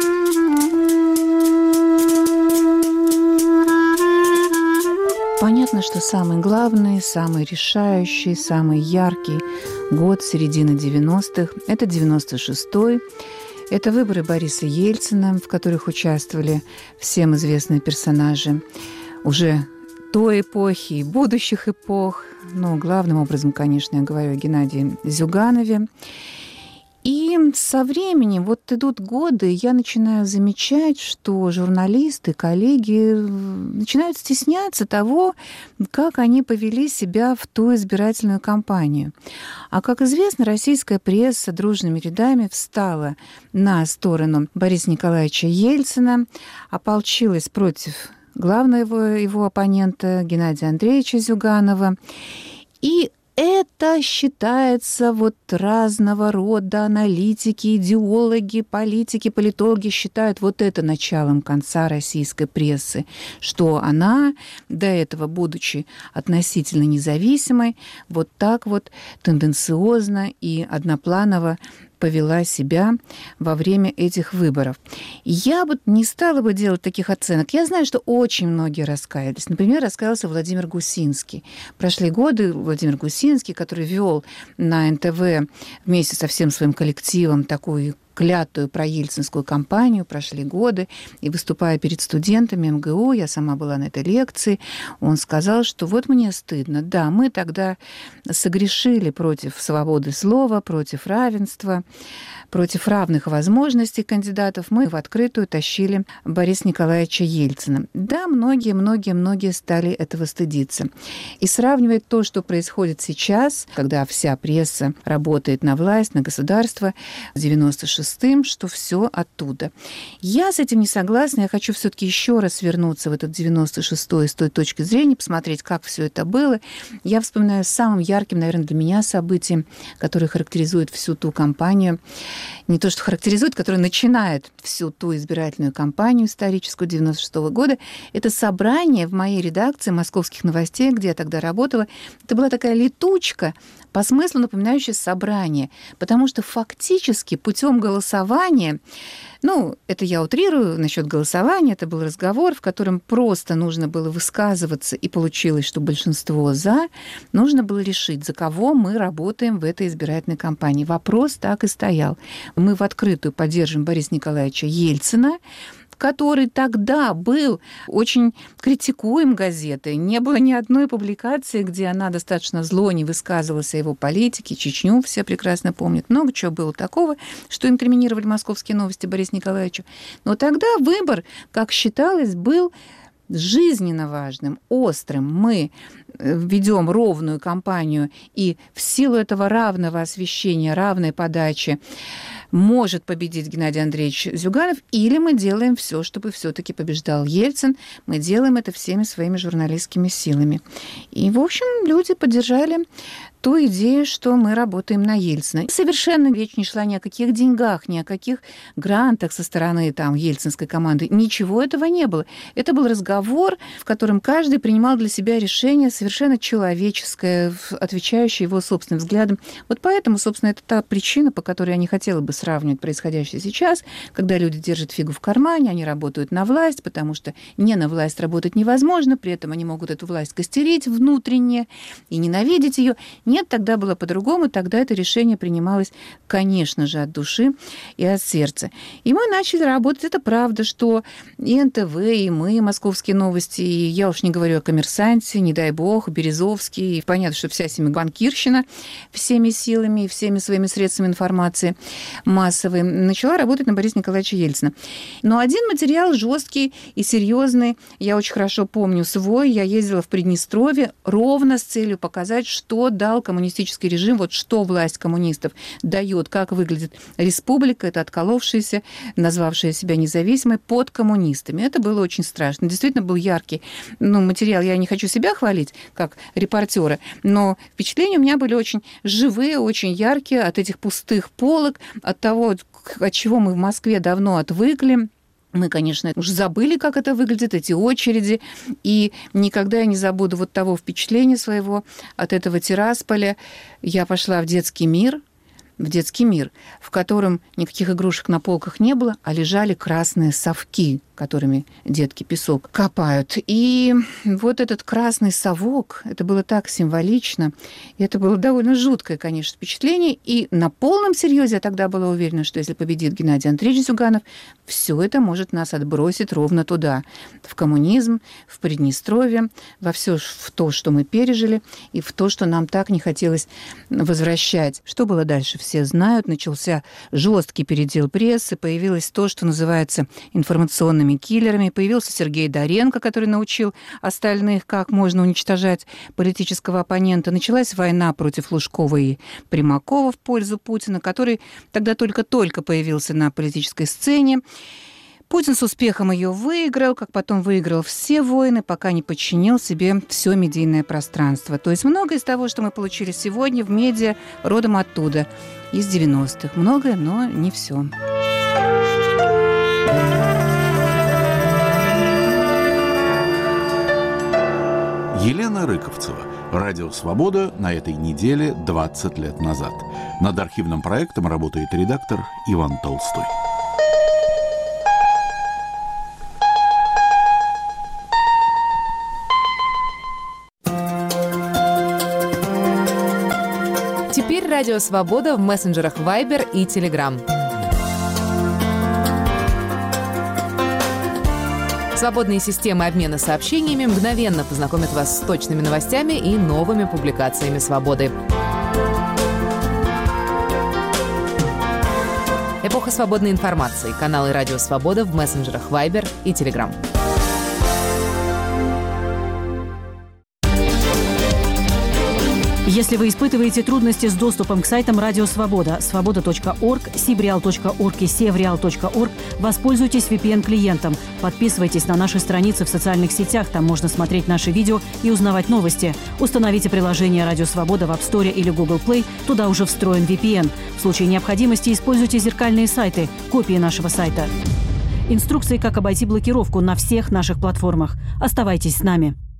Понятно, что самый главный, самый решающий, самый яркий год середины 90-х – это 96-й. Это выборы Бориса Ельцина, в которых участвовали всем известные персонажи уже той эпохи и будущих эпох. Но главным образом, конечно, я говорю о Геннадии Зюганове. И со временем, вот идут годы, я начинаю замечать, что журналисты, коллеги начинают стесняться того, как они повели себя в ту избирательную кампанию. А, как известно, российская пресса дружными рядами встала на сторону Бориса Николаевича Ельцина, ополчилась против главного его оппонента Геннадия Андреевича Зюганова. И это считается вот разного рода аналитики, идеологи, политики, политологи считают вот это началом конца российской прессы, что она, до этого будучи относительно независимой, вот так вот тенденциозно и однопланово повела себя во время этих выборов. Я бы не стала бы делать таких оценок. Я знаю, что очень многие раскаялись. Например, раскаялся Владимир Гусинский. Прошли годы Владимир Гусинский, который вел на НТВ вместе со всем своим коллективом такой клятую проельцинскую кампанию, прошли годы, и выступая перед студентами МГУ, я сама была на этой лекции, он сказал, что вот мне стыдно, да, мы тогда согрешили против свободы слова, против равенства, против равных возможностей кандидатов, мы в открытую тащили Бориса Николаевича Ельцина. Да, многие стали этого стыдиться. И сравнивать то, что происходит сейчас, когда вся пресса работает на власть, на государство, с 96-м, что все оттуда. Я с этим не согласна, я хочу все-таки еще раз вернуться в этот 96-й с той точки зрения, посмотреть, как все это было. Я вспоминаю самым ярким, наверное, для меня событием, которое характеризует всю ту кампанию, не то, что характеризует, которое начинает всю ту избирательную кампанию историческую 96-го года, это собрание в моей редакции «Московских новостей», где я тогда работала. Это была такая летучка, по смыслу напоминающая собрание, потому что фактически путем голосования, это я утрирую насчет голосования, это был разговор, в котором просто нужно было высказываться, и получилось, что большинство «за», нужно было решить, за кого мы работаем в этой избирательной кампании. Вопрос так и стоял. Мы в открытую поддерживаем Бориса Николаевича Ельцина, который тогда был очень критикуем газетой. Не было ни одной публикации, где она достаточно зло не высказывалась о его политике. Чечню все прекрасно помнят. Много чего было такого, что инкриминировали «Московские новости» Борису Николаевичу. Но тогда выбор, как считалось, был жизненно важным, острым. Мы ведем ровную кампанию, и в силу этого равного освещения, равной подачи может победить Геннадий Андреевич Зюганов, или мы делаем все, чтобы все-таки побеждал Ельцин. Мы делаем это всеми своими журналистскими силами. И, в общем, люди поддержали ту идею, что мы работаем на Ельцина. Совершенно речь не шла ни о каких деньгах, ни о каких грантах со стороны ельцинской команды. Ничего этого не было. Это был разговор, в котором каждый принимал для себя решение совершенно человеческое, отвечающее его собственным взглядам. Вот поэтому, собственно, это та причина, по которой я не хотела бы сравнивать происходящее сейчас, когда люди держат фигу в кармане, они работают на власть, потому что не на власть работать невозможно, при этом они могут эту власть костерить внутренне и ненавидеть ее. Нет, тогда было по-другому, тогда это решение принималось, конечно же, от души и от сердца. И мы начали работать. Это правда, что и НТВ, и мы, «Московские новости», и я уж не говорю о «Коммерсанте», не дай бог, Березовский. И понятно, что вся банкирщина всеми силами и всеми своими средствами информации массовой начала работать на Бориса Николаевича Ельцина. Но один материал жесткий и серьезный, я очень хорошо помню свой, я ездила в Приднестровье ровно с целью показать, что дал коммунистический режим, вот что власть коммунистов дает, как выглядит республика, это отколовшаяся, назвавшая себя независимой, под коммунистами. Это было очень страшно. Действительно был яркий материал. Я не хочу себя хвалить, как репортера, но впечатления у меня были очень живые, очень яркие от этих пустых полок, от того, от чего мы в Москве давно отвыкли. Мы, конечно, уже забыли, как это выглядит, эти очереди, и никогда я не забуду вот того впечатления своего от этого Тирасполя. Я пошла в детский мир, в котором никаких игрушек на полках не было, а лежали красные совки, которыми детки песок копают. И вот этот красный совок, это было так символично, и это было довольно жуткое, конечно, впечатление. И на полном серьезе я тогда была уверена, что если победит Геннадий Андреевич Зюганов, все это может нас отбросить ровно туда, в коммунизм, в Приднестровье, во все в то, что мы пережили, и в то, что нам так не хотелось возвращать. Что было дальше, все знают. Начался жесткий передел прессы, появилось то, что называется информационными киллерами. Появился Сергей Доренко, который научил остальных, как можно уничтожать политического оппонента. Началась война против Лужкова и Примакова в пользу Путина, который тогда только-только появился на политической сцене. Путин с успехом ее выиграл, как потом выиграл все войны, пока не подчинил себе все медийное пространство. То есть многое из того, что мы получили сегодня в медиа, родом оттуда, из 90-х. Многое, но не все. Елена Рыковцева. Радио «Свобода» на этой неделе 20 лет назад. Над архивным проектом работает редактор Иван Толстой. Теперь Радио «Свобода» в мессенджерах Viber и Telegram. Свободные системы обмена сообщениями мгновенно познакомят вас с точными новостями и новыми публикациями «Свободы». Эпоха свободной информации. Каналы «Радио Свобода» в мессенджерах Viber и Telegram. Если вы испытываете трудности с доступом к сайтам Радио Свобода, свобода.орг, sibreal.org и sevreal.org, воспользуйтесь VPN-клиентом. Подписывайтесь на наши страницы в социальных сетях, там можно смотреть наши видео и узнавать новости. Установите приложение Радио Свобода в App Store или Google Play, туда уже встроен VPN. В случае необходимости используйте зеркальные сайты, копии нашего сайта. Инструкции, как обойти блокировку на всех наших платформах. Оставайтесь с нами.